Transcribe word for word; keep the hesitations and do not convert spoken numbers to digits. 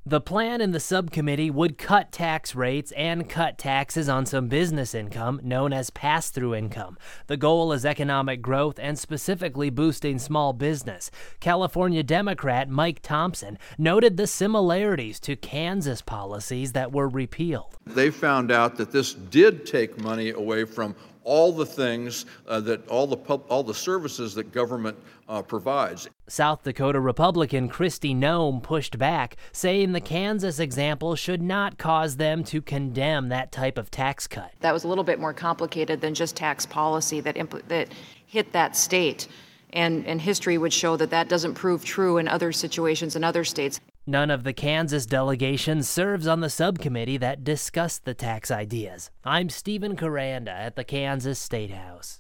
The plan in the subcommittee would cut tax rates and cut taxes on some business income known as pass-through income. The goal is economic growth and specifically boosting small business. California Democrat Mike Thompson noted the similarities to Kansas policies that were repealed. They found out that this did take money away from all the things uh, that all the pub, all the services that government uh, provides. South Dakota Republican Kristi Noem pushed back, saying the Kansas example should not cause them to condemn that type of tax cut. That was a little bit more complicated than just tax policy that impl- that hit that state. And, and history would show that that doesn't prove true in other situations in other states. None of the Kansas delegation serves on the subcommittee that discussed the tax ideas. I'm Stephen Caranda at the Kansas State House.